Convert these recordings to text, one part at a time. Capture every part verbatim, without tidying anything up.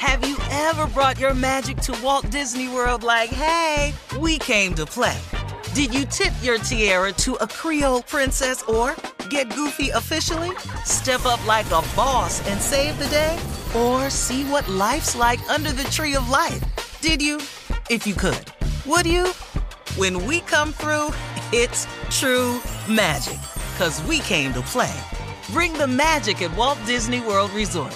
Have you ever brought your magic to Walt Disney World like, hey, we came to play? Did you tip your tiara to a Creole princess or get goofy officially? Step up like a boss and save the day? Or see what life's like under the tree of life? Did you? If you could. Would you? When we come through, it's true magic. 'Cause we came to play. Bring the magic at Walt Disney World Resort.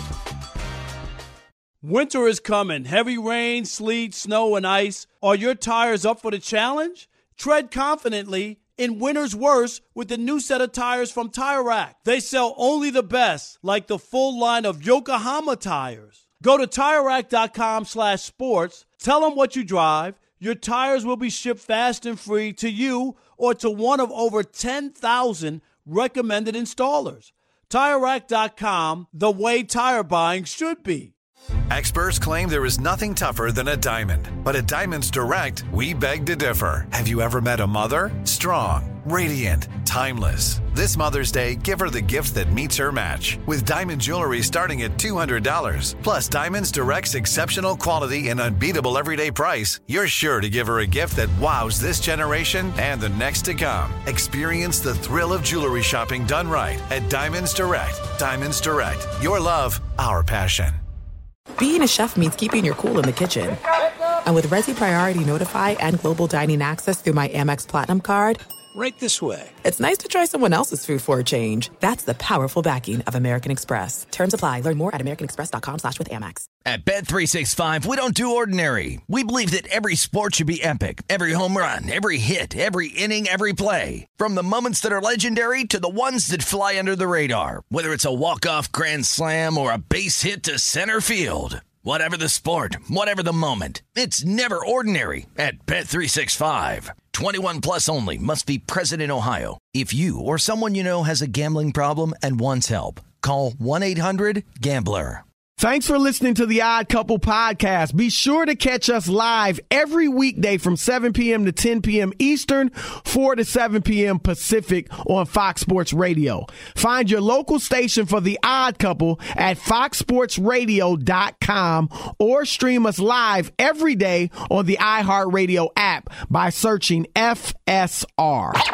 Winter is coming. Heavy rain, sleet, snow, and ice. Are your tires up for the challenge? Tread confidently in winter's worst with the new set of tires from Tire Rack. They sell only the best, like the full line of Yokohama tires. Go to Tire Rack dot com slash sports. Tell them what you drive. Your tires will be shipped fast and free to you or to one of over ten thousand recommended installers. Tire Rack dot com, the way tire buying should be. Experts claim there is nothing tougher than a diamond. But at Diamonds Direct, we beg to differ. Have you ever met a mother? Strong, radiant, timeless. This Mother's Day, give her the gift that meets her match. With diamond jewelry starting at two hundred dollars. Plus Diamonds Direct's exceptional quality and unbeatable everyday price, you're sure to give her a gift that wows this generation and the next to come. Experience the thrill of jewelry shopping done right at Diamonds Direct. Diamonds Direct. Your love, our passion. Being a chef means keeping your cool in the kitchen. And with Resi Priority Notify and Global Dining Access through my Amex Platinum card, right this way. It's nice to try someone else's food for a change. That's the powerful backing of American Express. Terms apply. Learn more at americanexpress.com slash with Amex. At Bet three sixty-five, we don't do ordinary. We believe that every sport should be epic. Every home run, every hit, every inning, every play. From the moments that are legendary to the ones that fly under the radar. Whether it's a walk-off grand slam or a base hit to center field. Whatever the sport, whatever the moment, it's never ordinary at Bet three sixty-five. twenty-one plus only. Must be present in Ohio. If you or someone you know has a gambling problem and wants help, call one eight hundred gambler. Thanks for listening to the Odd Couple podcast. Be sure to catch us live every weekday from seven p.m. to ten p.m. Eastern, four to seven p.m. Pacific on Fox Sports Radio. Find your local station for the Odd Couple at fox sports radio dot com or stream us live every day on the iHeartRadio app by searching F S R. Now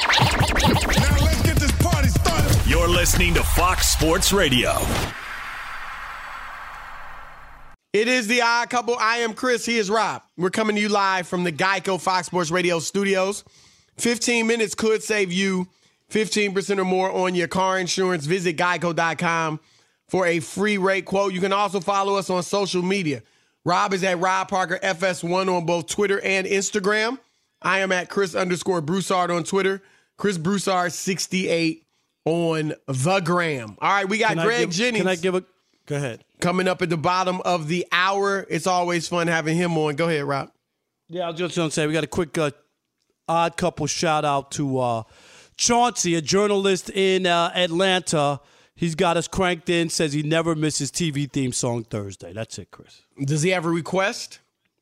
let's get this party started. You're listening to Fox Sports Radio. It is the Odd Couple. I am Chris. He is Rob. We're coming to you live from the Geico Fox Sports Radio studios. fifteen minutes could save you fifteen percent or more on your car insurance. Visit geico dot com for a free rate quote. You can also follow us on social media. Rob is at Rob Parker F S one on both Twitter and Instagram. I am at Chris underscore Broussard on Twitter. Chris Broussard sixty-eight on the gram. All right, we got Can Greg give, Jennings. Can I give a... Go ahead. Coming up at the bottom of the hour. It's always fun having him on. Go ahead, Rob. Yeah, I was just going to say, we got a quick uh, Odd Couple shout out to uh, Chauncey, a journalist in uh, Atlanta. He's got us cranked in, says he never misses T V theme song Thursday. That's it, Chris. Does he have a request?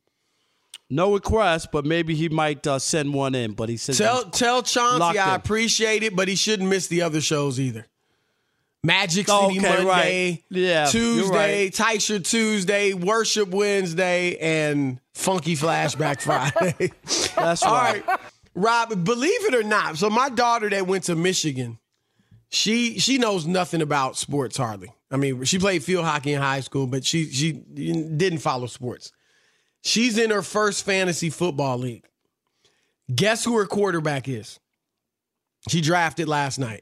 No request, but maybe he might uh, send one in. But he says Tell, tell Chauncey I appreciate it, but he shouldn't miss the other shows either. Magic City okay, Monday, right. yeah, Tuesday, right. Teicher Tuesday, Worship Wednesday, and Funky Flashback Friday. That's All right. right, Rob, believe it or not, so my daughter that went to Michigan, she she knows nothing about sports hardly. I mean, she played field hockey in high school, but she she didn't follow sports. She's in her first fantasy football league. Guess who her quarterback is? She drafted last night.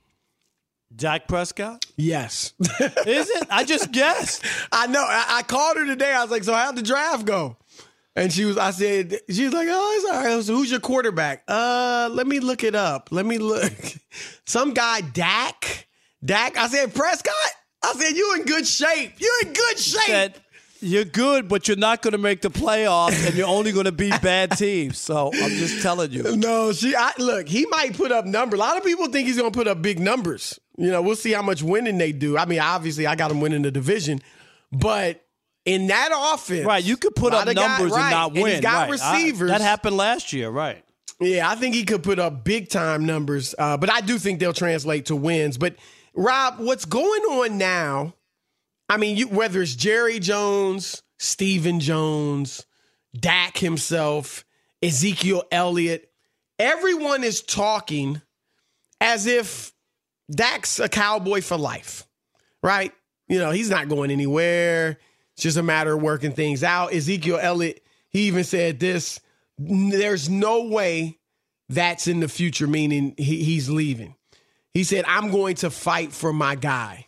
Dak Prescott? Yes. Is it? I just guessed. I know. I, I called her today. I was like, so how'd the draft go? And she was, I said, she was like, oh, it's all right. I was, who's your quarterback? Uh, let me look it up. Let me look. Some guy, Dak. Dak. I said, Prescott? I said, you in good shape. You're in good shape. Said, you're good, but you're not going to make the playoffs, and you're only going to beat bad teams. So I'm just telling you. No, she. I, look, he might put up numbers. A lot of people think he's going to put up big numbers. You know, we'll see how much winning they do. I mean, obviously, I got him winning the division, but in that offense, right? You could put up numbers guy, right, and not win. And he's got right. receivers. I, that happened last year, right? Yeah, I think he could put up big time numbers, uh, but I do think they'll translate to wins. But Rob, what's going on now I mean, you, whether it's Jerry Jones, Stephen Jones, Dak himself, Ezekiel Elliott, everyone is talking as if Dak's a Cowboy for life, right? You know, he's not going anywhere. It's just a matter of working things out. Ezekiel Elliott, he even said this, there's no way that's in the future, meaning he, he's leaving. He said, I'm going to fight for my guy.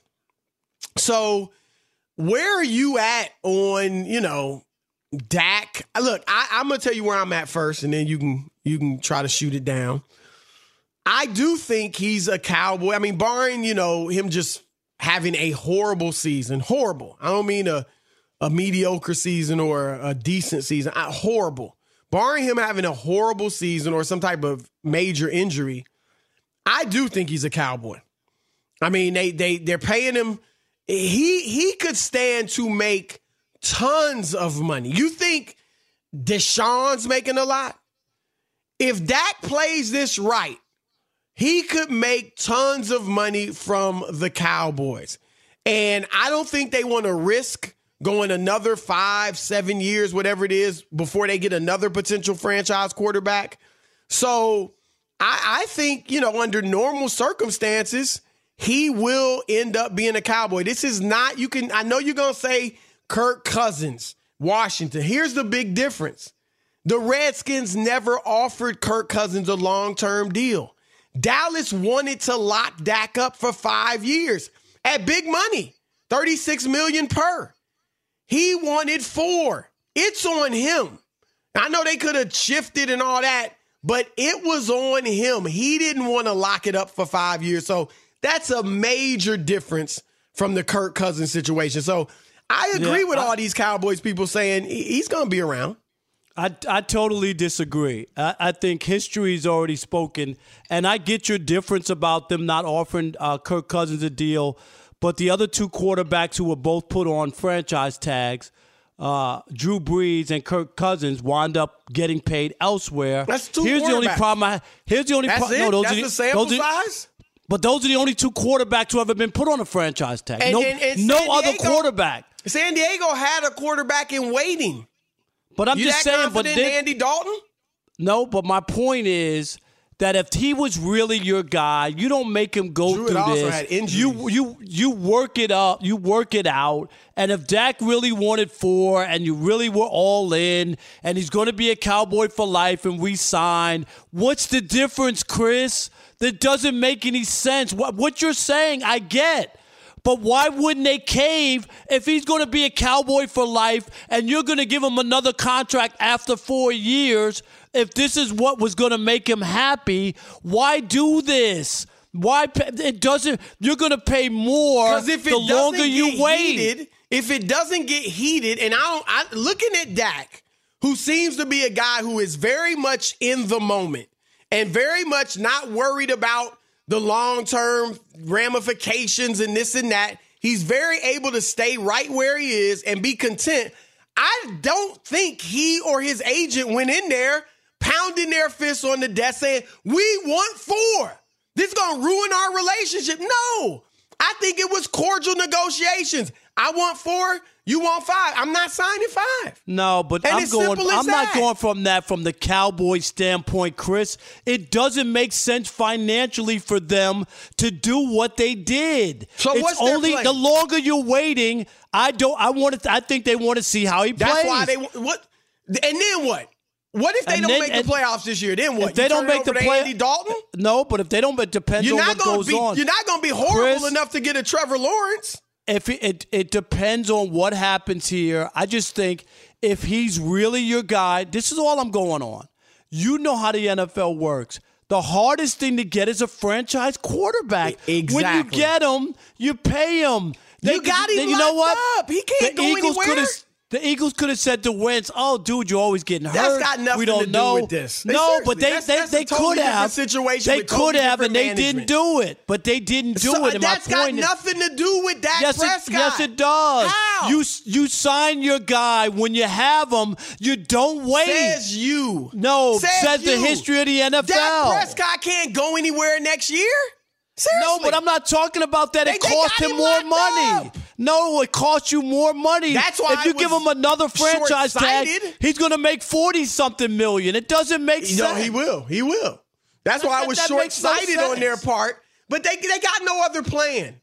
So where are you at on, you know, Dak? Look, I, I'm going to tell you where I'm at first, and then you can you can try to shoot it down. I do think he's a Cowboy. I mean, barring, you know, him just having a horrible season. Horrible. I don't mean a, a mediocre season or a decent season. I, horrible. Barring him having a horrible season or some type of major injury, I do think he's a Cowboy. I mean, they they they're paying him. He he could stand to make tons of money. You think Deshaun's making a lot? If Dak plays this right, he could make tons of money from the Cowboys. And I don't think they want to risk going another five, seven years, whatever it is, before they get another potential franchise quarterback. So I, I think, you know, under normal circumstances, he will end up being a Cowboy. This is not, you can, I know you're going to say Kirk Cousins, Washington. Here's the big difference. The Redskins never offered Kirk Cousins a long-term deal. Dallas wanted to lock Dak up for five years at big money, thirty-six million dollars per. He wanted four. It's on him. I know they could have shifted and all that, but it was on him. He didn't want to lock it up for five years. So that's a major difference from the Kirk Cousins situation. So I agree yeah, with I, all these Cowboys people saying he's going to be around. I, I totally disagree. I, I think history's already spoken, and I get your difference about them not offering uh, Kirk Cousins a deal, but the other two quarterbacks who were both put on franchise tags, uh, Drew Brees and Kirk Cousins, wound up getting paid elsewhere. That's two Here's the only problem. I, here's the only That's problem. it? No, those That's are the, the sample those are, size? But those are the only two quarterbacks who ever been put on a franchise tag. And, no and, and no Diego, other quarterback. San Diego had a quarterback in waiting. But I'm you just that saying, but confident they, in Andy Dalton? No, but my point is that if he was really your guy, you don't make him go Drew through also this. Had injuries. You you you work it up, you work it out. And if Dak really wanted four, and you really were all in, and he's going to be a Cowboy for life, and we signed, what's the difference, Chris? That doesn't make any sense. What what you're saying, I get. But why wouldn't they cave if he's going to be a Cowboy for life and you're going to give him another contract after four years? If this is what was going to make him happy, why do this? Why pay, it doesn't? You're going to pay more Because if it the longer doesn't you get wait. Heated, if it doesn't get heated, and I don't, I, looking at Dak, who seems to be a guy who is very much in the moment and very much not worried about the long-term ramifications and this and that. He's very able to stay right where he is and be content. I don't think he or his agent went in there pounding their fists on the desk saying, we want four. This is going to ruin our relationship. No, I think it was cordial negotiations. I want four. You want five. I'm not signing five. No, but and I'm going. I'm that. not going from that from the Cowboys standpoint, Chris. It doesn't make sense financially for them to do what they did. So it's what's their only plan? The longer you're waiting, I don't. I want to. I think they want to see how he That's plays. why they what. And then what? What if they And don't then- make the and- playoffs this year? Then what? If they You don't turn make it over the to play- Andy Dalton? No, but if they don't, it depends You're on not what gonna goes be. on. You're not going to be horrible Chris, enough to get a Trevor Lawrence. If it, it it depends on what happens here. I just think if he's really your guy, this is all I'm going on. You know how the N F L works. The hardest thing to get is a franchise quarterback. Exactly. When you get him, you pay him. They, You got him they, you know locked what? up. He can't the go Eagles anywhere. coulda- The Eagles could have said to Wentz, "Oh, dude, you're always getting hurt. That's got nothing we don't to do know. with this. No, Seriously, but they that's- they, that's a they totally could have. different situation They with could totally have, and they different didn't do it. But they didn't do So it. And that's my got point is, nothing to do with Dak yes, Prescott. it, yes, it does. How? You you sign your guy when you have him. You don't wait. Says you. No, says, says the you. history of the N F L. Dak Prescott can't go anywhere next year? Seriously. No, but I'm not talking about that. They- It they cost got him him more locked money. up. No, it costs you more money. That's why if you I give was him another franchise tag, short-sighted. he's going to make forty-something million. It doesn't make sense. No, he will. He will. That's why I was That- that makes no short-sighted on their sense. part. But they they got no other plan.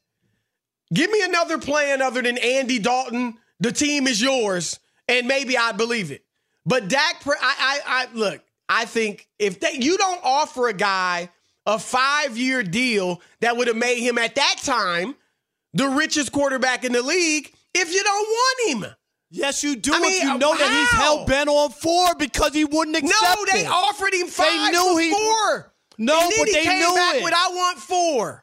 Give me another plan other than Andy Dalton. The team is yours, and maybe I'd believe it. But Dak, I, I, I look. I think if they, you don't offer a guy a five-year deal that would have made him at that time the richest quarterback in the league, if you don't want him. Yes, you do. I if mean, you know how? that he's hell bent on four because he wouldn't accept No, they it. offered him five They knew for he- four. No, and then but he they came knew back it. with, I want four.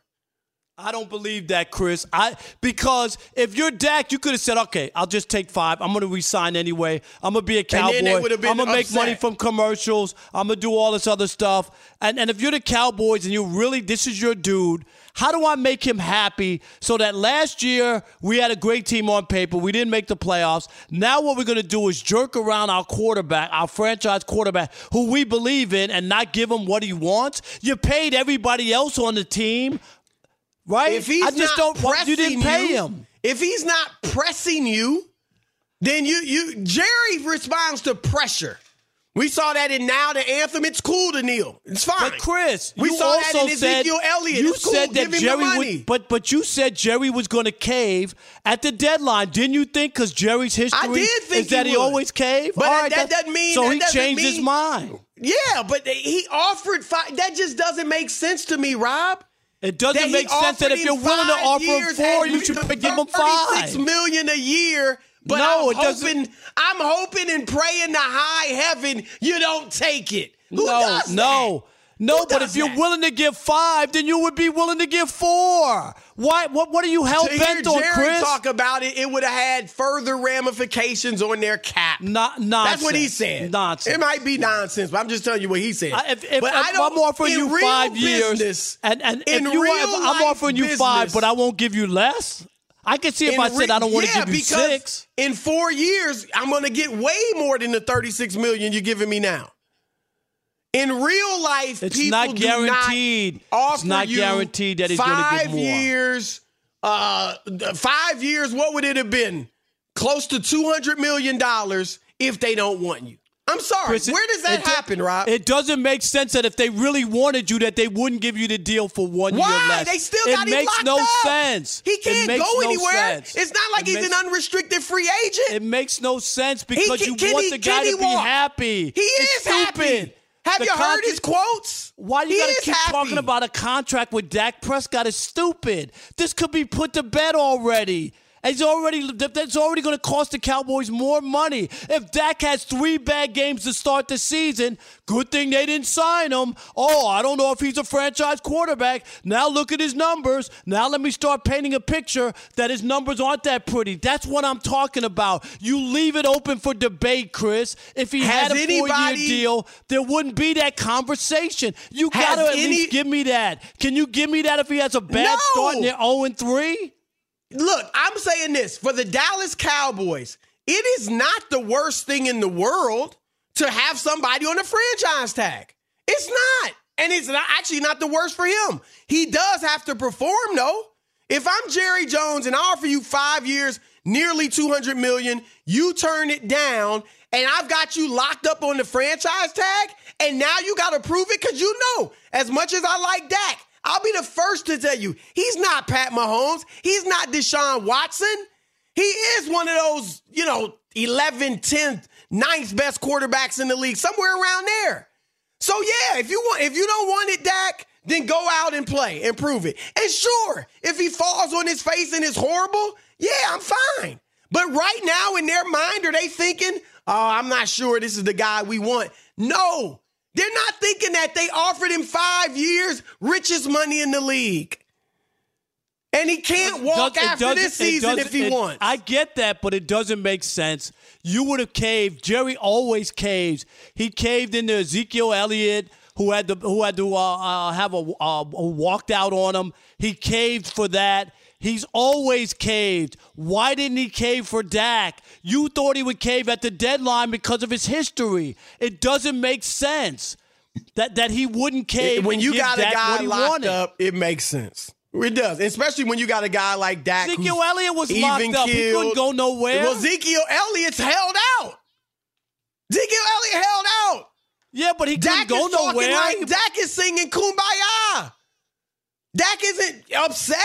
I don't believe that, Chris. I because if you're Dak, you could have said, okay, I'll just take five. I'm going to resign anyway. I'm going to be a then they Cowboy. would have been I'm going to make upset. money from commercials. I'm going to do all this other stuff. And and if you're the Cowboys and you really, this is your dude, how do I make him happy so that last year we had a great team on paper. We didn't make the playoffs. Now what we're going to do is jerk around our quarterback, our franchise quarterback, who we believe in, and not give him what he wants. You paid everybody else on the team. Right? If he's I just not don't. Why, you didn't pay you, him. If he's not pressing you, then you you Jerry responds to pressure. We saw that in Now the Anthem. It's cool to kneel. It's fine. But Chris, we you saw also that in Ezekiel said, Elliott. You It's cool. said that Give him Jerry the money. would, but but you said Jerry was going to cave at the deadline, didn't you think? Because Jerry's history I did think is that he he would. always caved. But All that- right, that that's- doesn't mean- so that he doesn't changed his mean- mind. Yeah, but he offered five. That just doesn't make sense to me, Rob. It doesn't That he make sense that offered if you're him willing to five offer him years four, at you should give him thirty-six five. million a year. But No, I'm it doesn't- hoping, I'm hoping and praying to high heaven you don't take it. Who no, does no, that? no. Who But does if you're that? willing to give five, then you would be willing to give four. Why? What? What are you hell To hear bent on, Jerry Chris? talk about it, it would have had further ramifications on their cap. Not nonsense. That's what he said. Nonsense. It might be nonsense, but I'm just telling you what he said. I- If, if, but if I don't, I'm offering in you real five years, business, and, and if in you real want, I'm life offering you five, business- but I won't give you less. I can see if in I said re- I don't want to yeah, give you because six. in four years, I'm going to get way more than the thirty-six million you're giving me now. In real life, It's people not do guaranteed. Not It's not you guaranteed that he's gonna get five more. years. Uh, five years. What would it have been? Close to two hundred million dollars if they don't want you. I'm sorry. Chris, it- Where does that it- happen, Rob? It doesn't make sense that if they really wanted you, that they wouldn't give you the deal for one Why? year less. They still it got him makes locked no up. sense. He It can't makes go no anywhere. sense. It's not like It he's makes- an unrestricted free agent. It makes no sense because can- you can want he- the guy can he to be walk? happy. He It's is stupid. happy. Have The you heard contract- his quotes? Why you He got to is keep happy. talking about a contract with Dak Prescott? Is stupid. This could be put to bed already. It's already that's already going to cost the Cowboys more money. If Dak has three bad games to start the season, good thing they didn't sign him. Oh, I don't know if he's a franchise quarterback. Now look at his numbers. Now let me start painting a picture that his numbers aren't that pretty. That's what I'm talking about. You leave it open for debate, Chris. If he Has had a four-year anybody- deal, there wouldn't be that conversation. You Has got to at any- least give me that. Can you give me that if he has a bad No. start and they're oh and three? Look, I'm saying this. For the Dallas Cowboys, it is not the worst thing in the world to have somebody on a franchise tag. It's not. And it's not, actually not the worst for him. He does have to perform, though. If I'm Jerry Jones and I offer you five years, nearly two hundred million dollars, you turn it down, and I've got you locked up on the franchise tag, and now you got to prove it because you know, as much as I like Dak, I'll be the first to tell you, he's not Pat Mahomes. He's not Deshaun Watson. He is one of those, you know, eleventh, tenth, ninth best quarterbacks in the league, somewhere around there. So, yeah, if you want, if you don't want it, Dak, then go out and play and prove it. And sure, if he falls on his face and is horrible, yeah, I'm fine. But right now in their mind, are they thinking, oh, I'm not sure this is the guy we want? No. They're not thinking that. They offered him five years, richest money in the league. And he can't walk Does- it after doesn't- this it season doesn't- if he it- wants. I get that, but it doesn't make sense. You would have caved. Jerry always caves. He caved into Ezekiel Elliott, who had to who had to uh, uh, have a, uh, a walked out on him. He caved for that. He's always caved. Why didn't he cave for Dak? You thought he would cave at the deadline because of his history. It doesn't make sense that that he wouldn't cave when and you give got a Dak guy what he locked wanted. up, it makes sense. It does, especially when you got a guy like Dak. Ezekiel Elliott was locked up. He couldn't go nowhere. Well, Ezekiel Elliott's held out. Ezekiel Elliott held out. Yeah, but he couldn't Dak go is nowhere. Talking like Dak is singing Kumbaya. Dak isn't upset.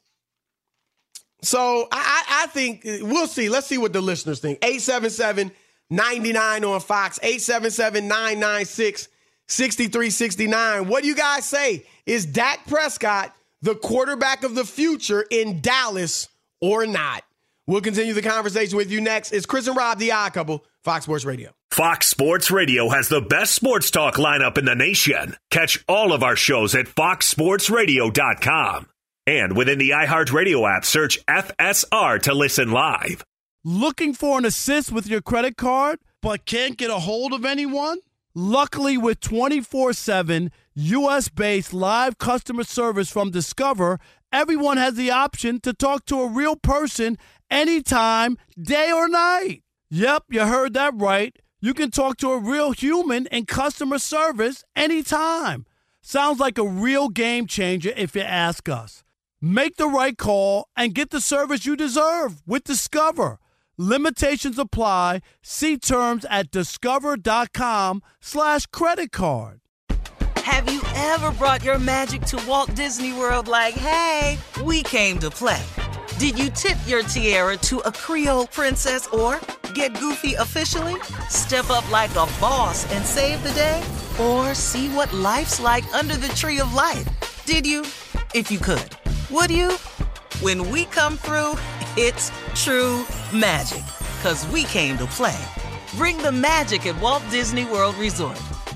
So I, I, I think we'll see. Let's see what the listeners think. eight seven seven, nine nine on Fox. eight seven seven, nine nine six, six three six nine. What do you guys say? Is Dak Prescott the quarterback of the future in Dallas or not? We'll continue the conversation with you next. It's Chris and Rob, the Odd Couple, Fox Sports Radio. Fox Sports Radio has the best sports talk lineup in the nation. Catch all of our shows at fox sports radio dot com. And within the iHeartRadio app, search F S R to listen live. Looking for an assist with your credit card, but can't get a hold of anyone? Luckily, with twenty-four seven U S-based live customer service from Discover, everyone has the option to talk to a real person anytime, day or night. Yep, you heard that right. You can talk to a real human in customer service anytime. Sounds like a real game changer if you ask us. Make the right call and get the service you deserve with Discover. Limitations apply. See terms at discover.com slash credit card. Have you ever brought your magic to Walt Disney World like, hey, we came to play? Did you tip your tiara to a Creole princess or get goofy officially? Step up like a boss and save the day? Or see what life's like under the tree of life? Did you? If you could. Would you? When we come through, it's true magic. 'Cause we came to play. Bring the magic at Walt Disney World Resort.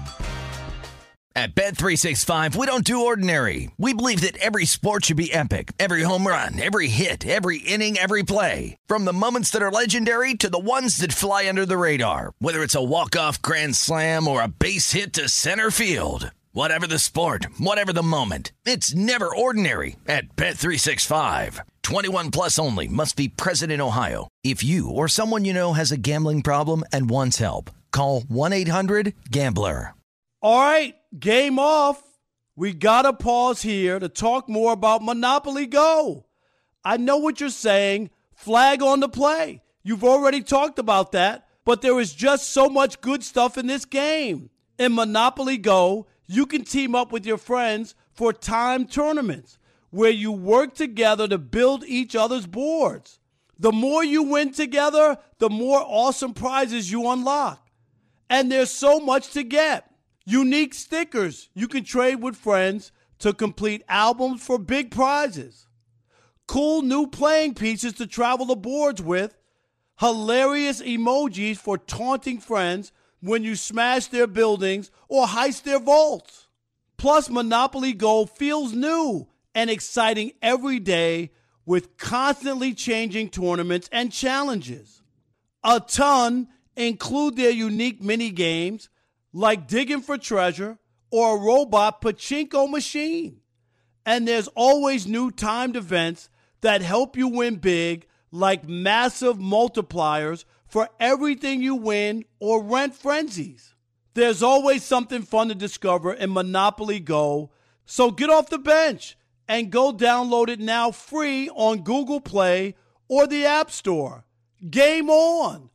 At Bet three sixty-five, we don't do ordinary. We believe that every sport should be epic. Every home run, every hit, every inning, every play. From the moments that are legendary to the ones that fly under the radar. Whether it's a walk-off grand slam or a base hit to center field. Whatever the sport, whatever the moment. It's never ordinary at Bet three sixty-five. twenty-one plus only. Must be present in Ohio. If you or someone you know has a gambling problem and wants help, call one eight hundred gambler. All right, game off. We got to pause here to talk more about Monopoly Go. I know what you're saying. Flag on the play. You've already talked about that, but there is just so much good stuff in this game. In Monopoly Go, you can team up with your friends for timed tournaments where you work together to build each other's boards. The more you win together, the more awesome prizes you unlock. And there's so much to get. Unique stickers you can trade with friends to complete albums for big prizes. Cool new playing pieces to travel the boards with. Hilarious emojis for taunting friends when you smash their buildings or heist their vaults. Plus, Monopoly Go feels new and exciting every day with constantly changing tournaments and challenges. A ton include their unique mini games like digging for treasure or a robot pachinko machine. And there's always new timed events that help you win big, like massive multipliers for everything you win or rent frenzies. There's always something fun to discover in Monopoly Go, so get off the bench and go download it now free on Google Play or the App Store. Game on!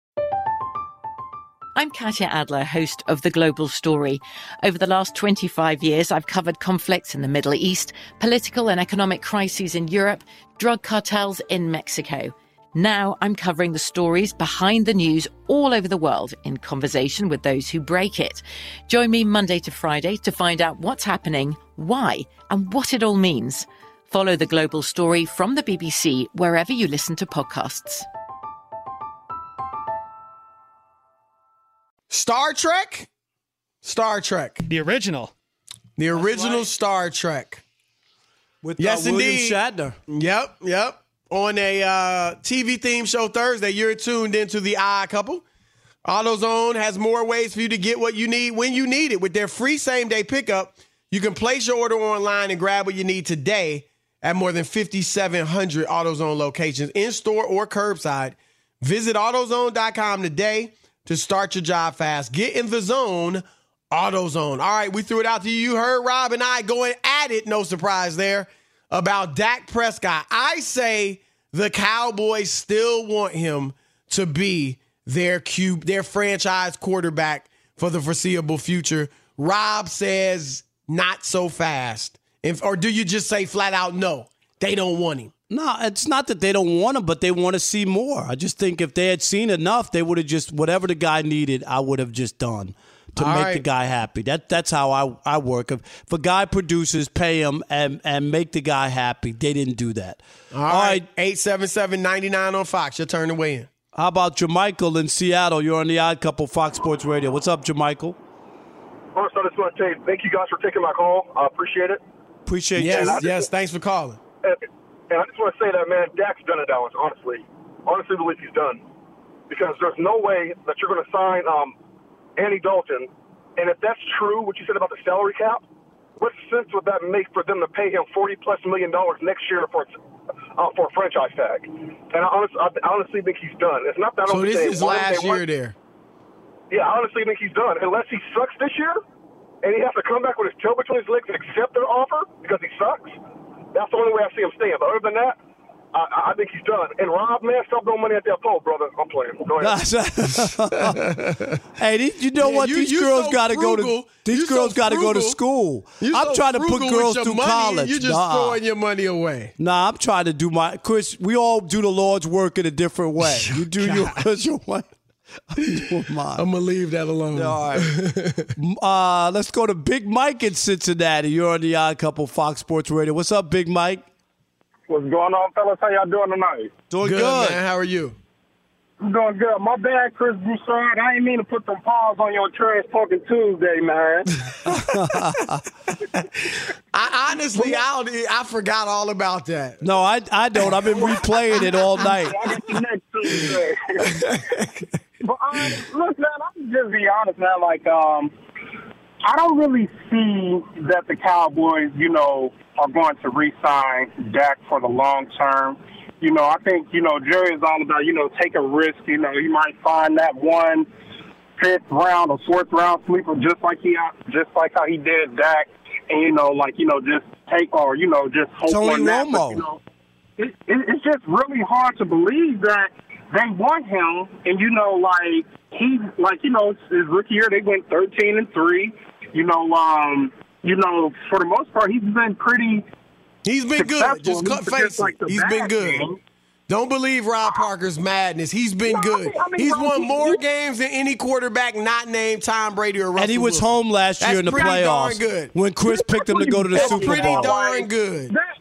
I'm Katya Adler, host of The Global Story. Over the last twenty-five years, I've covered conflicts in the Middle East, political and economic crises in Europe, drug cartels in Mexico. Now I'm covering the stories behind the news all over the world in conversation with those who break it. Join me Monday to Friday to find out what's happening, why, and what it all means. Follow The Global Story from the B B C wherever you listen to podcasts. Star Trek? Star Trek. The original. The original right. Star Trek. With yes, uh, William indeed. Shatner. Yep, yep. On a uh, T V theme show Thursday, you're tuned into The Odd Couple. AutoZone has more ways for you to get what you need when you need it. With their free same-day pickup, you can place your order online and grab what you need today at more than fifty-seven hundred AutoZone locations, in-store or curbside. Visit AutoZone dot com today to start your job fast. Get in the zone, AutoZone. All right, we threw it out to you. You heard Rob and I going at it. No surprise there. about Dak Prescott. I say the Cowboys still want him to be their Q, their franchise quarterback for the foreseeable future. Rob says not so fast. If, or do you just say flat out no? They don't want him. No, it's not that they don't want him, but they want to see more. I just think if they had seen enough, they would have just, whatever the guy needed, I would have just done to All make right. the guy happy. That That's how I, I work. If, if a guy produces, pay him, and, and make the guy happy. They didn't do that. All, All right. right. eight seven seven, nine nine on Fox. Your turn to weigh in. How about Jermichael in Seattle? You're on the Odd Couple Fox Sports Radio. What's up, Jermichael? First, I just want to say thank you guys for taking my call. I appreciate it. Appreciate yes, you. Yes, yes. Thanks for calling. And, and I just want to say that, man, Dak's done it, Dallas, honestly. Honestly believe he's done. Because there's no way that you're going to sign um, Andy Dalton. And if that's true, what you said about the salary cap, what sense would that make for them to pay him forty-plus million dollars next year for uh, for a franchise tag? And I honestly, I honestly think he's done. It's not that. So this is last year there. Yeah, I honestly think he's done. Unless he sucks this year, and he has to come back with his tail between his legs and accept their offer because he sucks, that's the only way I see him staying. But other than that, I, I think he's done. And Rob, man, stop throwing money at that pole, brother. I'm playing. Go ahead. Hey, these, you know yeah, what? You, these girls so got to go to. These you girls so got to go to school. You I'm so trying to put girls through money, college. You're just nah. throwing your money away. Nah, I'm trying to do my. Chris, we all do the Lord's work in a different way. You do yours your way. I'm doing mine. I'm gonna leave that alone. All right. uh, let's go to Big Mike in Cincinnati. You're on the Odd Couple Fox Sports Radio. What's up, Big Mike? What's going on, fellas? How y'all doing tonight? Doing good, good. man. How are you? I'm doing good. My bad, Chris Broussard. I didn't mean to put them paws on your trash talking Tuesday, man. I honestly, I, don't, I forgot all about that. No, I I don't. I've been replaying it all night. I got you next Tuesday. But um, look, man, I'm just be honest, man. Like, um, I don't really see that the Cowboys, you know, are going to re-sign Dak for the long term. You know, I think, you know, Jerry is all about, you know, take a risk. You know, you might find that one fifth round or fourth round sleeper, just like he, just like how he did Dak, and you know, like you know, just take or you know, just hope Tony on that. Romo. But, you know, it, it, it's just really hard to believe that they want him, and you know, like he, like you know, his rookie year they went thirteen and three. You know, um, you know, for the most part, he's been pretty. He's been good. Just cut face like He's been good. Game. Don't believe Rob Parker's madness. He's been No, good. I mean, I mean, He's Rob, won he- more he- games than any quarterback not named Tom Brady or Russell And he was Wilson. home last That's year in the pretty playoffs darn good. when Chris picked him to go to the That's Super pretty Bowl. darn good. That,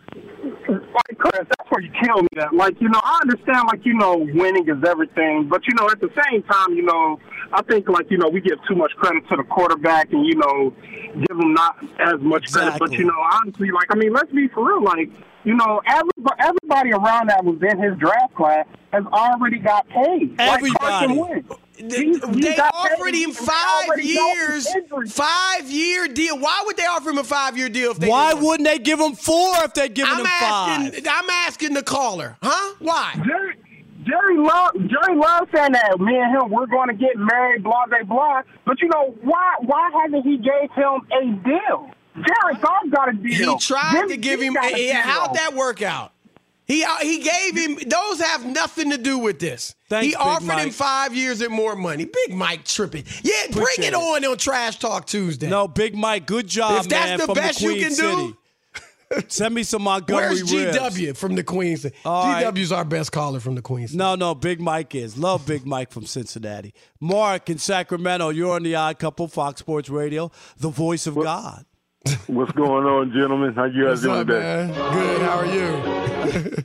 like, Chris, that's where you tell me that. Like, you know, I understand, like, you know, winning is everything. But, you know, at the same time, you know, I think, like, you know, we give too much credit to the quarterback and, you know, give him not as much credit. Exactly. But, you know, honestly, like, I mean, let's be for real. Like, you know, everybody, everybody around that was in his draft class has already got paid. Everybody. Like Carson Wentz. They, He- he they got offered paid him and five already got his years, injury. five-year deal. Why would they offer him a five-year deal if they Why didn't want wouldn't they give him four if they'd given I'm him five? asking, I'm asking the caller, huh? Why? Jerry, Jerry Love, Jerry Love saying that me and him, we're going to get married, blah, blah, blah. But, you know, why why hasn't he gave him a deal? Jerry Goff got a deal. He tried Jimmy to give G him. got a Yeah, deal. how'd that work out? He uh, he gave him. Those have nothing to do with this. Thanks, he Big offered him Mike. five years and more money. Big Mike tripping. Yeah, bring Appreciate it it. on on Trash Talk Tuesday. No, Big Mike, good job, If that's man, the from best the you Queen can City. do- Send me some Montgomery Where's G ribs. W from the Queen City? All right. G W's our best caller from the Queen City. No, no, Big Mike is. Love Big Mike from Cincinnati. Mark in Sacramento, you're on the Odd Couple, Fox Sports Radio, the voice of God. What's going on, gentlemen? How you What's guys doing up, today? man? Good. How are you?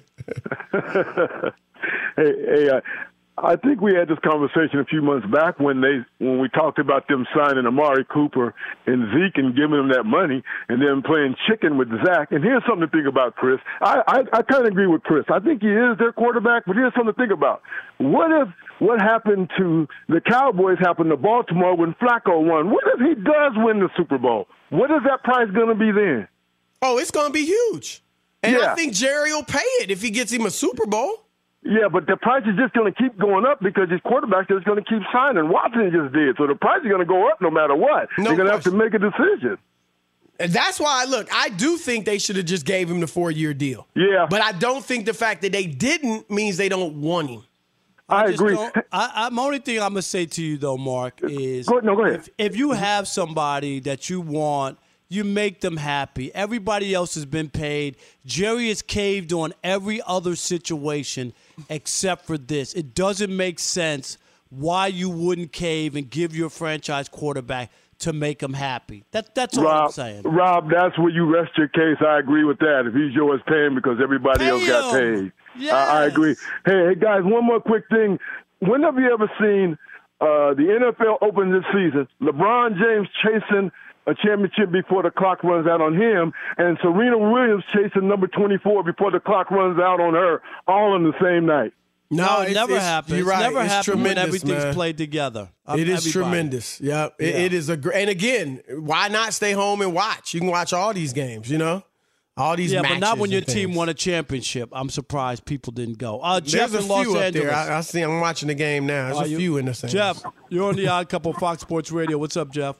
hey, hey, uh, I think we had this conversation a few months back when they when we talked about them signing Amari Cooper and Zeke and giving them that money and then playing chicken with Zach. And here's something to think about, Chris. I, I, I kind of agree with Chris. I think he is their quarterback, but here's something to think about. What if what happened to the Cowboys happened to Baltimore when Flacco won? What if he does win the Super Bowl? What is that price going to be then? Oh, it's going to be huge. And Yeah. I think Jerry will pay it if he gets him a Super Bowl. Yeah, but the price is just going to keep going up because these quarterbacks are just going to keep signing. Watson just did. So the price is going to go up no matter what. No They're going to have to question. make a decision. That's why, look, I do think they should have just gave him the four-year deal. Yeah. But I don't think the fact that they didn't means they don't want him. I, I agree. I, I, the only thing I'm going to say to you, though, Mark, is go, no, go ahead. If, if you have somebody that you want, you make them happy. Everybody else has been paid. Jerry has caved on every other situation except for this. It doesn't make sense why you wouldn't cave and give your franchise quarterback to make him happy. That, that's all Rob, I'm saying. Rob, that's where you rest your case. I agree with that. If he's yours, pay him because everybody Pay else got him. paid. Yes. I, I agree. Hey, hey, guys, one more quick thing. When have you ever seen uh, the N F L open this season, LeBron James chasing a championship before the clock runs out on him, and Serena Williams chasing number twenty-four before the clock runs out on her, all on the same night? No, No, it it's, never it's, happens. You're right. It never it's happens when tremendous, everything's man. played together. It is Everybody. tremendous. Yep. It, Yeah. it is a great. And again, why not stay home and watch? You can watch all these games, you know? All these Yeah, matches. but not when your and team things. won a championship. I'm surprised people didn't go. Uh, Jeff There's a in Los few up Angeles. there. I, I see. I'm watching the game now. There's Are a you- few in the same. Jeff, you're on the Odd Couple Fox Sports Radio. What's up, Jeff?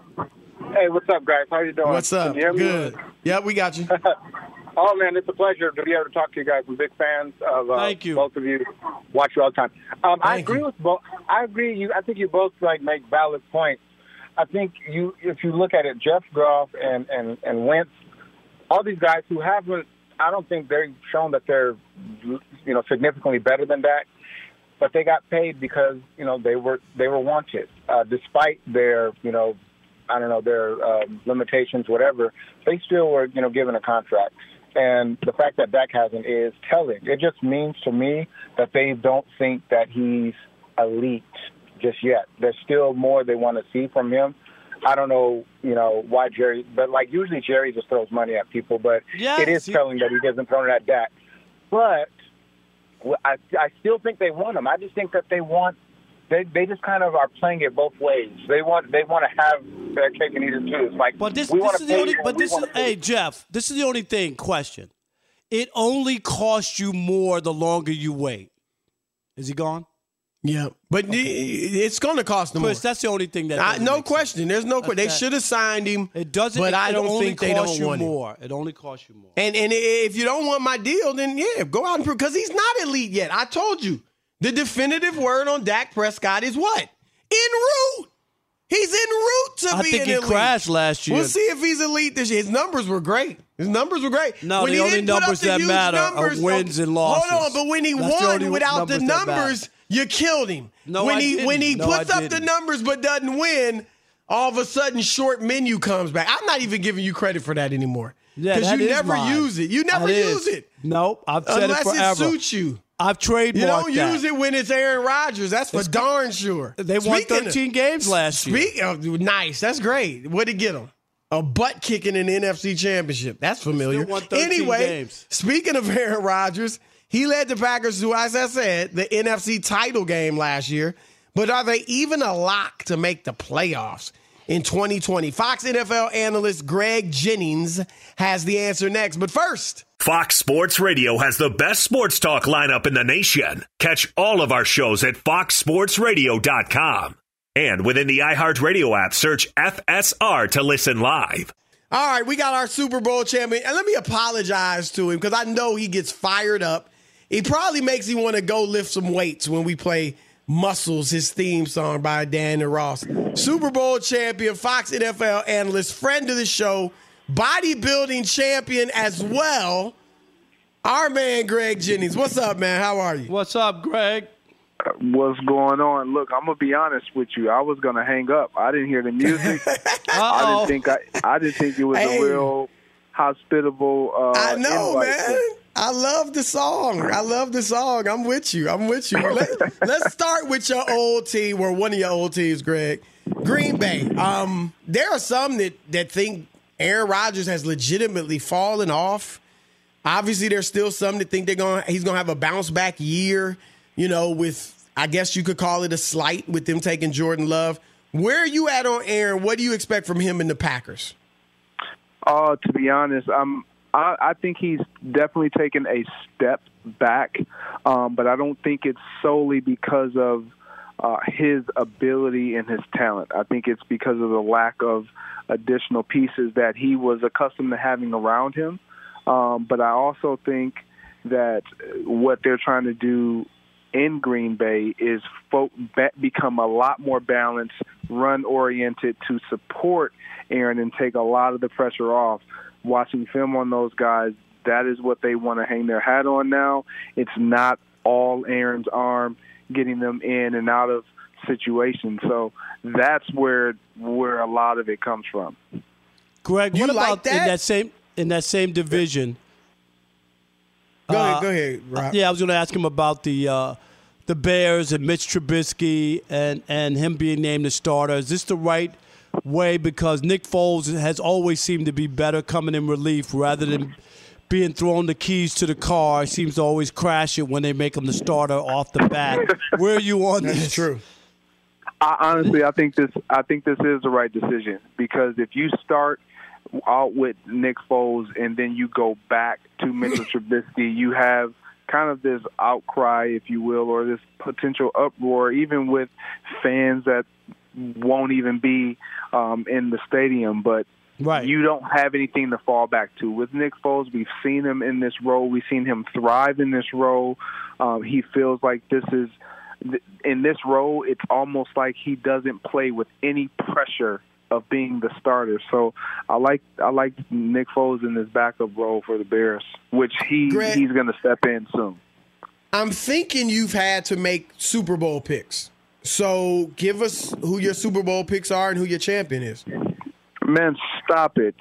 Hey, what's up, guys? How you doing? What's up? Can you hear me? Good. Yep, we got you. Oh, man, it's a pleasure to be able to talk to you guys. I'm big fans of uh, Thank you. both of you. Watch you all the time. Um, I Thank agree you. with both. I agree. You. I think you both like make valid points. I think you, if you look at it, Jeff Goff and and and Wentz, all these guys who haven't. I don't think they've shown that they're, you know, significantly better than Dak, but they got paid because you know they were they were wanted, uh, despite their you know, I don't know their um, limitations, whatever. They still were you know given a contract. And the fact that Dak hasn't is telling. It just means to me that they don't think that he's elite just yet. There's still more they want to see from him. I don't know, you know, why Jerry, but like usually Jerry just throws money at people, but Yes, it is he- telling that he hasn't thrown it at Dak. But well, I, I still think they want him. I just think that they want, they they just kind of are playing it both ways. They want they want to have their cake and eat it too. It's like, But this, we this want is to the pay only. you, But and we this is wanna pay hey you. Jeff. This is the only thing. Question. It only costs you more the longer you wait. Is he gone? Yeah, but it's going to cost them Chris, more. that's the only thing that. I, doesn't no make question. sense. There's no question. They That's should have signed him. It doesn't. But it, I it don't only think they costs don't you want him. more. It only costs you more. And and if you don't want my deal, then yeah, go out and prove, because he's not elite yet. I told you. The definitive word on Dak Prescott is what? En route. He's en route to I being think he elite. crashed last year. We'll see if he's elite this year. His numbers were great. His numbers were great. No, When the he only didn't put up numbers the that huge matter are numbers, wins oh, and losses. Hold on, but when he That's the won only without the numbers that matter. numbers, you killed him. No, when I he didn't. when he No, puts I up the didn't. numbers but doesn't win, all of a sudden short menu comes back. I'm not even giving you credit for that anymore. Yeah, Because that you is never mine. use it. You never That use is. it. Nope, I've said Unless it forever. it suits you. I've trademarked You don't that. use it when it's Aaron Rodgers. That's for It's- darn sure. They won Speaking of- thirteen games last year. Speak, oh, nice. That's great. What'd he get him? A butt kicking in the N F C Championship. That's familiar. Still won thirteen Anyway, games. speaking of Aaron Rodgers, he led the Packers to, as I said, the N F C title game last year. But are they even a lock to make the playoffs in twenty twenty? Fox N F L analyst Greg Jennings has the answer next. But first, Fox Sports Radio has the best sports talk lineup in the nation. Catch all of our shows at fox sports radio dot com. And within the iHeartRadio app, search F S R to listen live. all right, we got our Super Bowl champion. And let me apologize to him because I know he gets fired up. He probably makes him want to go lift some weights when we play Muscles, his theme song by Dan and Ross. Super Bowl champion, Fox N F L analyst, friend of the show, bodybuilding champion as well, our man Greg Jennings. What's up, man? How are you? What's up, Greg? What's going on? Look, I'm gonna be honest with you. I was gonna hang up. I didn't hear the music. I didn't think I. I didn't think it was Hey. a real hospitable. Uh, I know, invite. man. I love the song. I love the song. I'm with you. I'm with you. Let, let's start with your old team, or one of your old teams, Greg. Green Bay. Um, there are some that, that think Aaron Rodgers has legitimately fallen off. Obviously, there's still some that think they're going. He's going to have a bounce back year. You know, with I guess you could call it a slight with them taking Jordan Love. Where are you at on Aaron? What do you expect from him and the Packers? Uh, to be honest, I'm. I, I think he's definitely taken a step back, um, but I don't think it's solely because of uh, his ability and his talent. I think it's because of the lack of additional pieces that he was accustomed to having around him. Um, but I also think that what they're trying to do in Green Bay is fo- become a lot more balanced, run-oriented to support Aaron and take a lot of the pressure off. Watching film on those guys, that is what they want to hang their hat on now. It's not all Aaron's arm getting them in and out of situations. So that's where where a lot of it comes from. Greg, You what like about that? in that same in that same division? Go ahead, Uh, go ahead, Rob. Yeah, I was going to ask him about the uh, the Bears and Mitch Trubisky and, and him being named the starter. Is this the right way? Because Nick Foles has always seemed to be better coming in relief rather than being thrown the keys to the car. He seems to always crash it when they make him the starter off the bat. Where are you on That's this? true. I, honestly, I think this. I think this is the right decision because if you start out with Nick Foles and then you go back to Mitchell Trubisky, you have kind of this outcry, if you will, or this potential uproar, even with fans that won't even be um, in the stadium. But right. you don't have anything to fall back to. With Nick Foles, we've seen him in this role. We've seen him thrive in this role. Um, he feels like this is in this role, it's almost like he doesn't play with any pressure of being the starter. So I like I like Nick Foles in this backup role for the Bears, which he Greg, he's going to step in soon. I'm thinking you've had to make Super Bowl picks. So give us who your Super Bowl picks are and who your champion is. Man, stop it.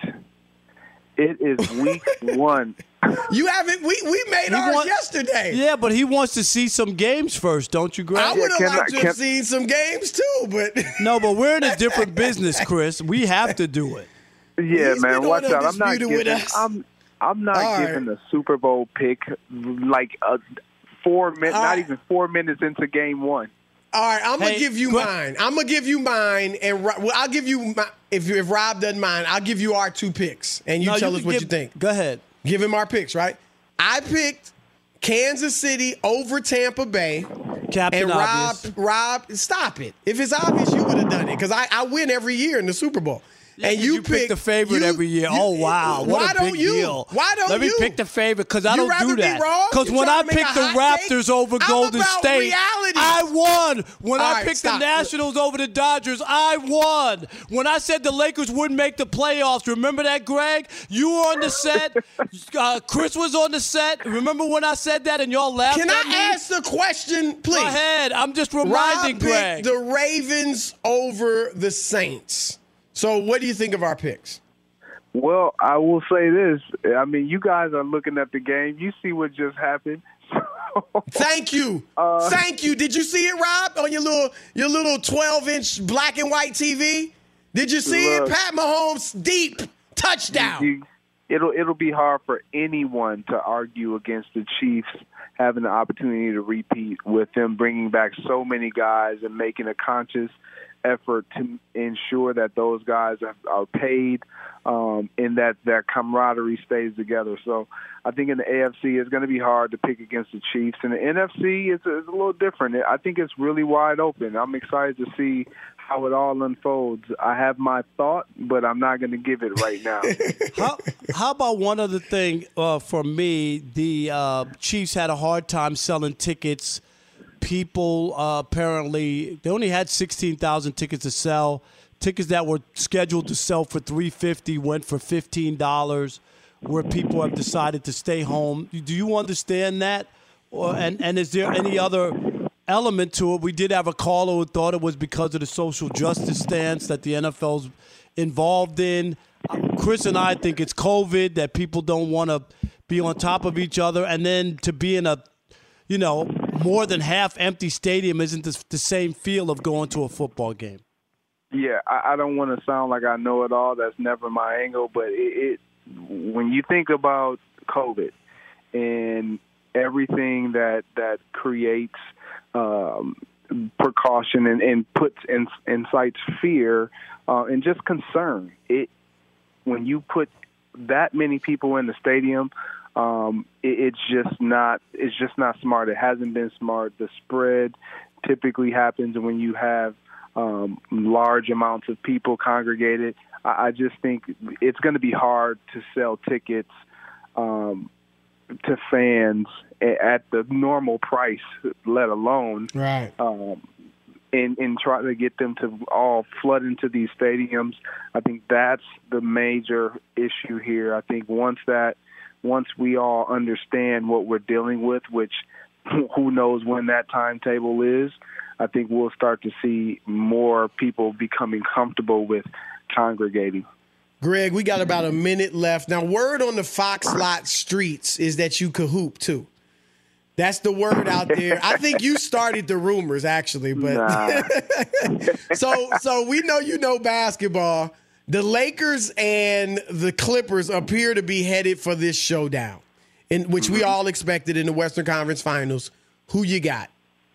It is week one. You haven't. We, we made He ours want- yesterday. Yeah, but he wants to see some games first, don't you, Greg? I would have can liked I- to can- have seen some games too, but No, but we're in a different business, Chris. We have to do it. Yeah, He's man, been watch on out. I'm not Undisputed with giving us. I'm I'm not All giving right. the Super Bowl pick like a four minutes, All not right. even four minutes into game one. all right, I'm Hey, gonna give you Greg- mine. I'm gonna give you mine, and Ro- well, I'll give you my, if if Rob doesn't mind, I'll give you our two picks, and you No, tell us can what give- you think. Go ahead. Give him our picks, right? I picked Kansas City over Tampa Bay. Captain And Rob, Obvious. Rob, stop it. If it's obvious, you would have done it because I, I win every year in the Super Bowl. Yeah, and 'cause you, you pick the favorite you- every year. you- Oh wow! What Why a don't big you? deal. Why don't Let me you? pick the favorite because I You don't rather do be that. wrong? Because You when trying I to make picked a the hot take? Raptors over I'm Golden about State, reality. I won. When All I right, picked stop. the Nationals over the Dodgers, I won. When I said the Lakers wouldn't make the playoffs, remember that, Greg? You were on the set. uh, Chris was on the set. Remember when I said that and y'all laughed Can at me? I ask the question, please? Go ahead. I'm just Rob reminding picked Greg. the Ravens over the Saints. So what do you think of our picks? Well, I will say this. I mean, you guys are looking at the game. You see what just happened. Thank you. Uh, Thank you. Did you see it, Rob, on your little your little twelve inch black and white T V? Did you see Look. it? Pat Mahomes deep touchdown. You- it'll it'll be hard for anyone to argue against the Chiefs having the opportunity to repeat with them bringing back so many guys and making a conscious effort to ensure that those guys are, are paid um, and that that camaraderie stays together. So I think in the A F C it's going to be hard to pick against the Chiefs. In the N F C it's, it's a little different. I think it's really wide open. I'm excited to see how it all unfolds. I have my thought, but I'm not going to give it right now. How, how about one other thing uh, for me? The uh, Chiefs had a hard time selling tickets. People uh, apparently they only had sixteen thousand tickets to sell. Tickets that were scheduled to sell for three hundred fifty dollars went for fifteen dollars. Where people have decided to stay home. Do you understand that? Or, and and is there any other element to it? We did have a caller who thought it was because of the social justice stance that the N F L's involved in. Chris and I think it's COVID, that people don't want to be on top of each other, and then to be in a, you know, more than half empty stadium isn't the, the same feel of going to a football game. Yeah, I, I don't want to sound like I know it all. That's never my angle. But it, it when you think about COVID and everything that that creates um, precaution and, and puts in, incites fear uh, and just concern, it when you put that many people in the stadium, um, it, it's just not it's just not smart. It hasn't been smart. The spread typically happens when you have um, large amounts of people congregated. I, I just think it's going to be hard to sell tickets um, to fans at the normal price, let alone right. Um, and, and try to get them to all flood into these stadiums. I think that's the major issue here. I think once that, once we all understand what we're dealing with, which who knows when that timetable is, I think we'll start to see more people becoming comfortable with congregating. Greg, we got about a minute left. Now, word on the Fox Lot streets is that you could hoop, too. That's the word out there. I think you started the rumors, actually. But nah. so, so we know you know basketball. The Lakers and the Clippers appear to be headed for this showdown, in which we all expected in the Western Conference Finals. Who you got?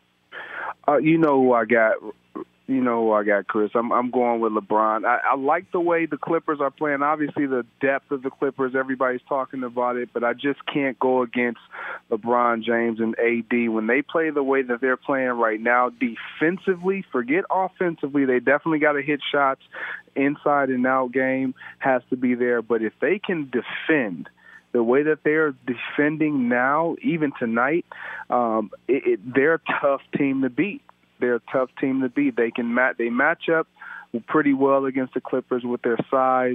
Uh, you know who I got. You know who I got, Chris. I'm I'm going with LeBron. I, I like the way the Clippers are playing. Obviously, the depth of the Clippers, everybody's talking about it, but I just can't go against LeBron James and A D. When they play the way that they're playing right now, defensively, forget offensively, they definitely got to hit shots. Inside and out game has to be there. But if they can defend the way that they're defending now, even tonight, um, it, it, they're a tough team to beat. They're a tough team to beat. They can mat- they match up pretty well against the Clippers with their size.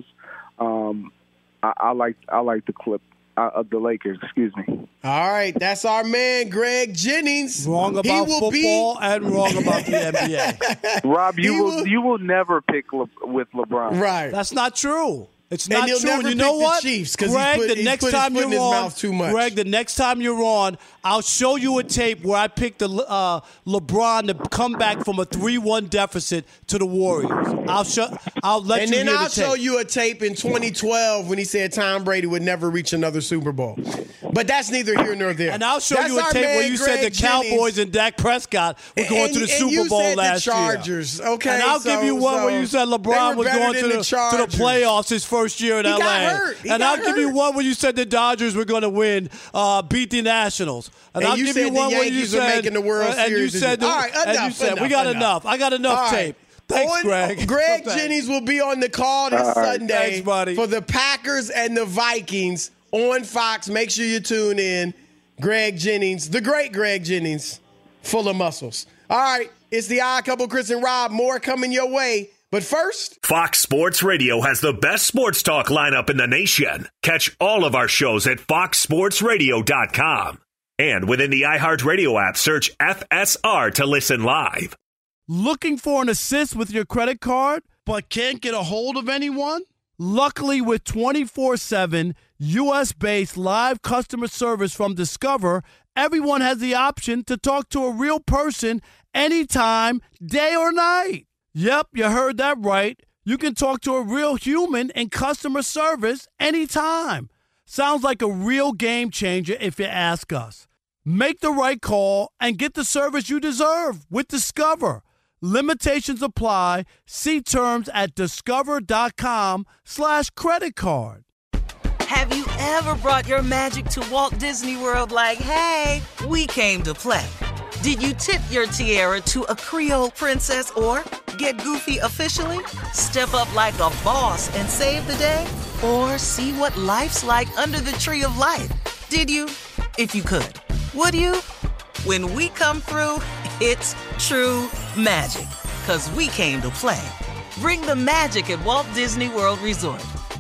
Um, I, I like I like the Clip uh, of the Lakers. Excuse me. All right, that's our man Greg Jennings. Wrong about football be... and wrong about the N B A. Rob, you will, will you will never pick Le- with LeBron. Right. That's not true. It's not and he'll true. Never you know pick what, the Chiefs, Greg? He's put, the he's next put time you're his on, mouth too much. Greg, the next time you're on, I'll show you a tape where I picked the uh, LeBron to come back from a three one deficit to the Warriors. I'll show. I'll let and you. And hear then I'll the tape. show you a tape in twenty twelve when he said Tom Brady would never reach another Super Bowl. But that's neither here nor there. And I'll show that's you a tape where you Greg said the Jennings. Cowboys and Dak Prescott were going and, to the and Super you Bowl said last the Chargers, year. Okay, and I'll so, give you one so where you said LeBron was going to the, the to the playoffs his first year in he L A. Got hurt. He and got I'll hurt. give you one where you said the Dodgers were going to win, uh, beat the Nationals. And, and I'll you give said you one the where you Yankees said are making the World uh, and Series. you said the, all right, enough, and you said enough, we got enough. enough. I got enough all tape. Right. Thanks, on, Greg. Greg Thanks. Jennings will be on the call this All right. Sunday Thanks, buddy. for the Packers and the Vikings on Fox. Make sure you tune in. Greg Jennings, the great Greg Jennings, full of muscles. All right, it's the Odd Couple, Chris and Rob. More coming your way. But first, Fox Sports Radio has the best sports talk lineup in the nation. Catch all of our shows at fox sports radio dot com. And within the iHeartRadio app, search F S R to listen live. Looking for an assist with your credit card, but can't get a hold of anyone? Luckily, with twenty-four seven U S-based live customer service from Discover, everyone has the option to talk to a real person anytime, day or night. Yep, you heard that right. You can talk to a real human in customer service anytime. Sounds like a real game changer if you ask us. Make the right call and get the service you deserve with Discover. Limitations apply. See terms at discover.com slash credit card. Have you ever brought your magic to Walt Disney World like, hey, we came to play? Did you tip your tiara to a Creole princess or get goofy officially? Step up like a boss and save the day? Or see what life's like under the tree of life? Did you? If you could. Would you? When we come through, it's true magic. 'Cause we came to play. Bring the magic at Walt Disney World Resort.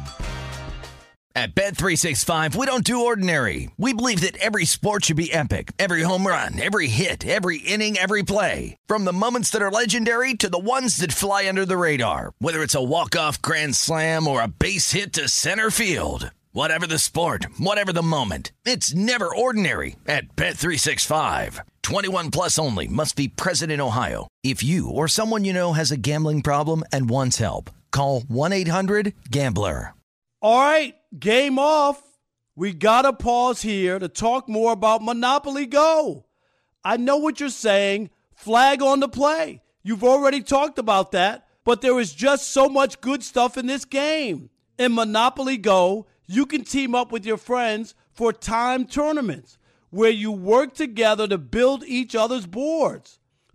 At Bet three sixty-five, we don't do ordinary. We believe that every sport should be epic. Every home run, every hit, every inning, every play. From the moments that are legendary to the ones that fly under the radar. Whether it's a walk-off grand slam or a base hit to center field. Whatever the sport, whatever the moment. It's never ordinary at Bet three sixty-five. twenty-one plus only. Must be present in Ohio. If you or someone you know has a gambling problem and wants help, call one eight hundred gambler. All right, game off. We got to pause here to talk more about Monopoly Go. I know what you're saying. Flag on the play. You've already talked about that, but there is just so much good stuff in this game. In Monopoly Go, you can team up with your friends for timed tournaments where you work together to build each other's boards.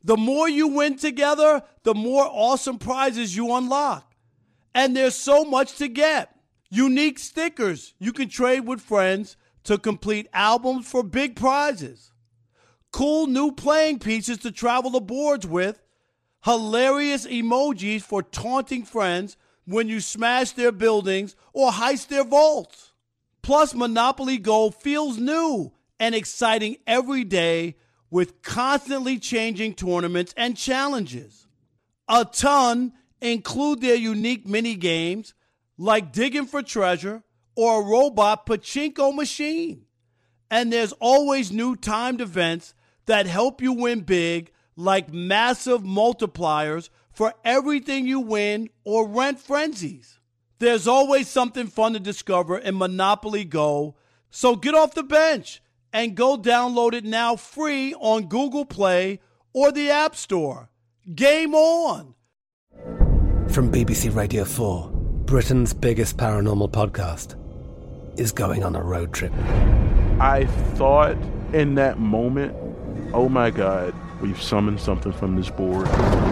The more you win together, the more awesome prizes you unlock. And there's so much to get. Unique stickers you can trade with friends to complete albums for big prizes. Cool new playing pieces to travel the boards with. Hilarious emojis for taunting friends when you smash their buildings or heist their vaults. Plus, Monopoly Go feels new and exciting every day with constantly changing tournaments and challenges. A ton include their unique mini games like digging for treasure or a robot pachinko machine. And there's always new timed events that help you win big, like massive multipliers for everything you win or rent frenzies. There's always something fun to discover in Monopoly Go, so get off the bench and go download it now free on Google Play or the App Store. Game on! From B B C Radio four, Britain's biggest paranormal podcast is going on a road trip. I thought in that moment, oh my God, we've summoned something from this board.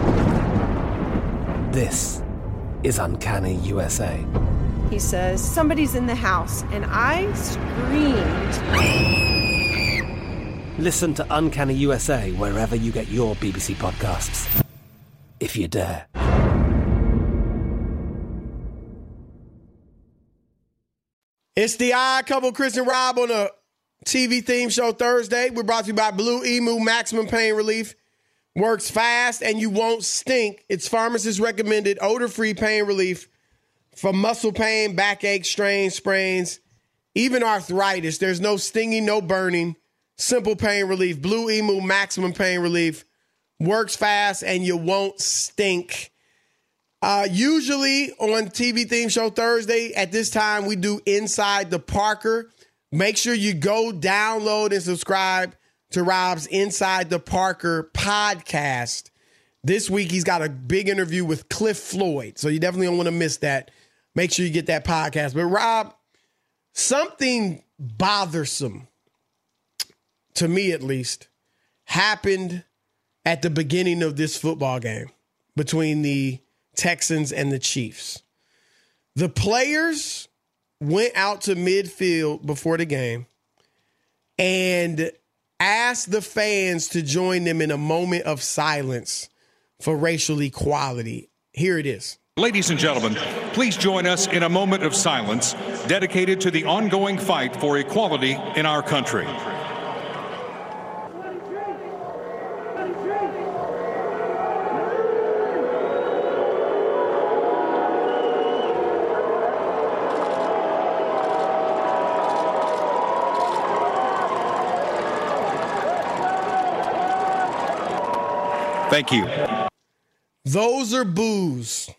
This is Uncanny U S A. He says, somebody's in the house, and I screamed. Listen to Uncanny U S A wherever you get your B B C podcasts, if you dare. It's the Odd Couple, Chris and Rob on a T V theme show Thursday. We're brought to you by Blue Emu Maximum Pain Relief. Works fast and you won't stink. It's pharmacist recommended odor-free pain relief for muscle pain, backache, strains, sprains, even arthritis. There's no stinging, no burning. Simple pain relief. Blue Emu Maximum Pain Relief. Works fast and you won't stink. Uh, usually on T V theme show Thursday at this time, we do Inside the Parker. Make sure you go download and subscribe to Rob's Inside the Parker podcast. This week, he's got a big interview with Cliff Floyd, so you definitely don't want to miss that. Make sure you get that podcast. But Rob, something bothersome, to me at least, happened at the beginning of this football game between the Texans and the Chiefs. The players went out to midfield before the game and asked the fans to join them in a moment of silence for racial equality. Here it is. Ladies and gentlemen, please join us in a moment of silence dedicated to the ongoing fight for equality in our country. Thank you. Those are boos.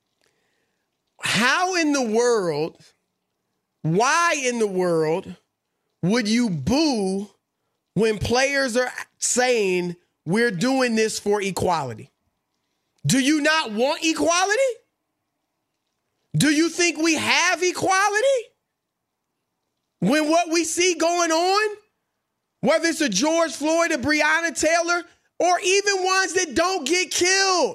How in the world, why in the world would you boo when players are saying we're doing this for equality? Do you not want equality? Do you think we have equality? When what we see going on, whether it's a George Floyd, a Breonna Taylor, or even ones that don't get killed.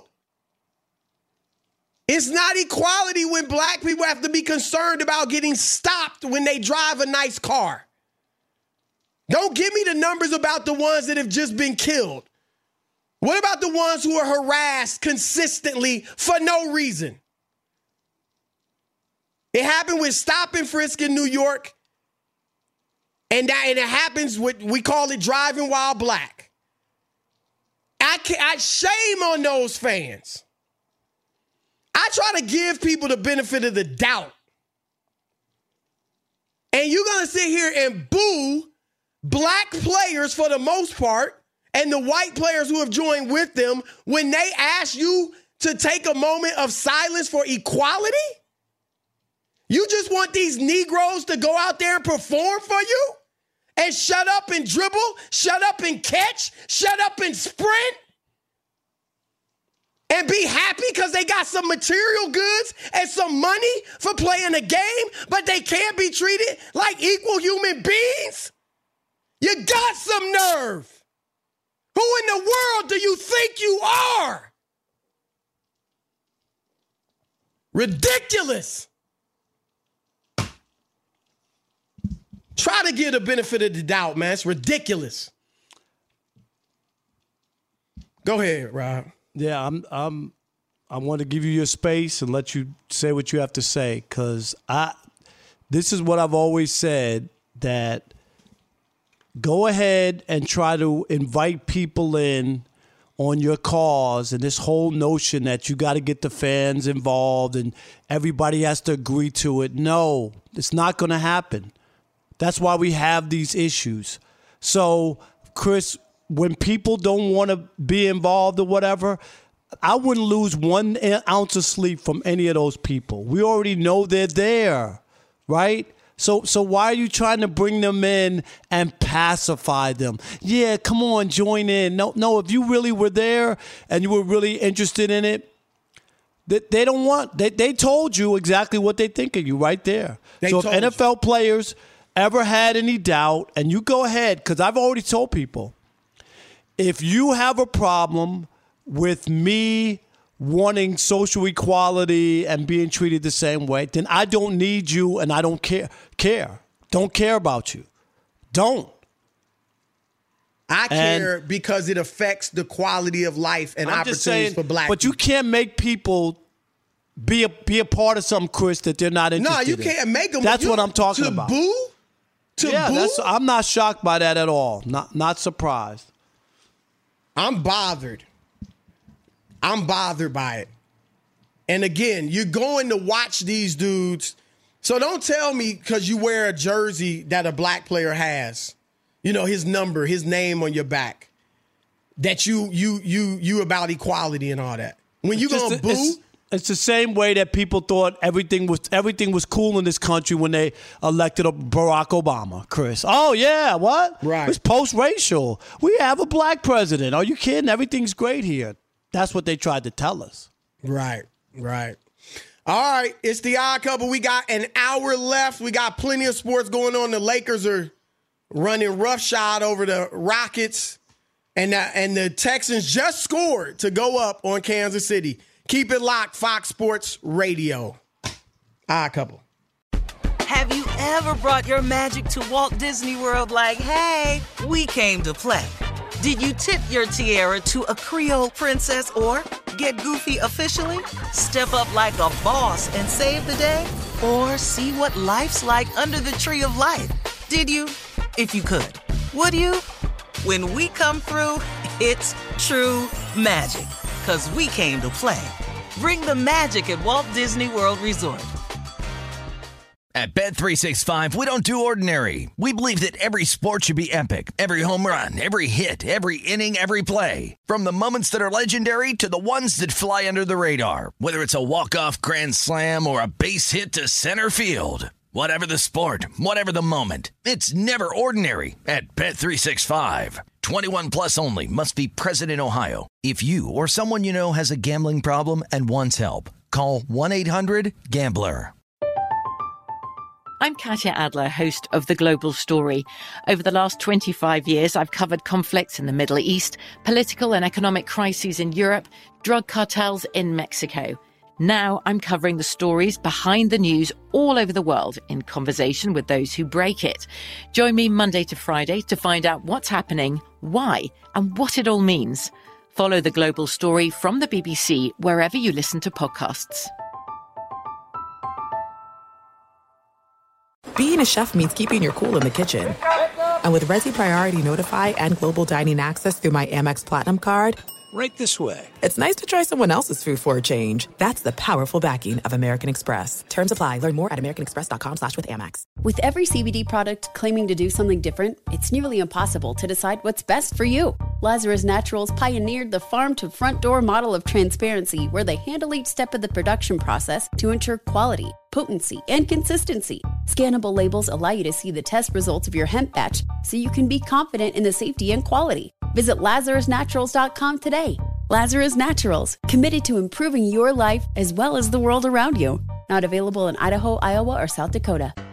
It's not equality when black people have to be concerned about getting stopped when they drive a nice car. Don't give me the numbers about the ones that have just been killed. What about the ones who are harassed consistently for no reason? It happened with stop and frisk in New York, and, that, and it happens with, we call it driving while black. I can't, I shame on those fans. I try to give people the benefit of the doubt. And you're going to sit here and boo black players for the most part and the white players who have joined with them when they ask you to take a moment of silence for equality? You just want these Negroes to go out there and perform for you? And shut up and dribble, shut up and catch, shut up and sprint, and be happy because they got some material goods and some money for playing a game, but they can't be treated like equal human beings? You got some nerve. Who in the world do you think you are? Ridiculous. Try to give the benefit of the doubt, man. It's ridiculous. Go ahead, Rob. Yeah, I'm. I'm. I want to give you your space and let you say what you have to say, because I. This is what I've always said, that go ahead and try to invite people in on your cause, and this whole notion that you got to get the fans involved and everybody has to agree to it. No, it's not going to happen. That's why we have these issues. So, Chris, when people don't want to be involved or whatever, I wouldn't lose one ounce of sleep from any of those people. We already know they're there, right? So so why are you trying to bring them in and pacify them? Yeah, come on, join in. No, no. If you really were there and you were really interested in it, they, they don't want, they, they told you exactly what they think of you right there. They so if told N F L you. players ever had any doubt, and you go ahead, because I've already told people, if you have a problem with me wanting social equality and being treated the same way, then I don't need you and I don't care. Care. Don't care about you. Don't. I care and because it affects the quality of life and I'm opportunities saying, for black but people. But you can't make people be a be a part of something, Chris, that they're not interested in. No, you can't make them. That's you, what I'm talking to about. Boo? To yeah, boo? That's, I'm not shocked by that at all. Not not surprised. I'm bothered. I'm bothered by it. And again, you're going to watch these dudes. So don't tell me because you wear a jersey that a black player has, you know, his number, his name on your back, that you you you you about equality and all that. When you gonna boo? It's, it's the same way that people thought everything was everything was cool in this country when they elected Barack Obama, Chris. Oh yeah, what? Right. It's post-racial. We have a black president. Are you kidding? Everything's great here. That's what they tried to tell us. Right, right. All right, it's the Odd Couple. We got an hour left. We got plenty of sports going on. The Lakers are running roughshod over the Rockets, and the, and the Texans just scored to go up on Kansas City. Keep it locked, Fox Sports Radio. Odd Couple. Have you ever brought your magic to Walt Disney World like, hey, we came to play? Did you tip your tiara to a Creole princess or get goofy officially? Step up like a boss and save the day? Or see what life's like under the tree of life? Did you? If you could. Would you? When we come through, it's true magic. 'Cause we came to play. Bring the magic at Walt Disney World Resort. At Bet three sixty-five, we don't do ordinary. We believe that every sport should be epic. Every home run, every hit, every inning, every play. From the moments that are legendary to the ones that fly under the radar. Whether it's a walk-off grand slam or a base hit to center field. Whatever the sport, whatever the moment. It's never ordinary at Bet three sixty-five. twenty-one plus only. Must be present in Ohio. If you or someone you know has a gambling problem and wants help, call one eight hundred gambler. I'm Katya Adler, host of The Global Story. Over the last twenty-five years, I've covered conflicts in the Middle East, political and economic crises in Europe, drug cartels in Mexico. Now I'm covering the stories behind the news all over the world in conversation with those who break it. Join me Monday to Friday to find out what's happening, why, and what it all means. Follow The Global Story from the B B C wherever you listen to podcasts. Being a chef means keeping your cool in the kitchen. And with Resi Priority Notify and Global Dining Access through my Amex Platinum card, right this way. It's nice to try someone else's food for a change. That's the powerful backing of American Express. Terms apply. Learn more at americanexpress.com slash with Amex. With every C B D product claiming to do something different, it's nearly impossible to decide what's best for you. Lazarus Naturals pioneered the farm-to-front-door model of transparency where they handle each step of the production process to ensure quality, potency, and consistency. Scannable labels allow you to see the test results of your hemp batch so you can be confident in the safety and quality. Visit lazarus naturals dot com today. Lazarus Naturals, committed to improving your life as well as the world around you. Not available in Idaho, Iowa, or South Dakota.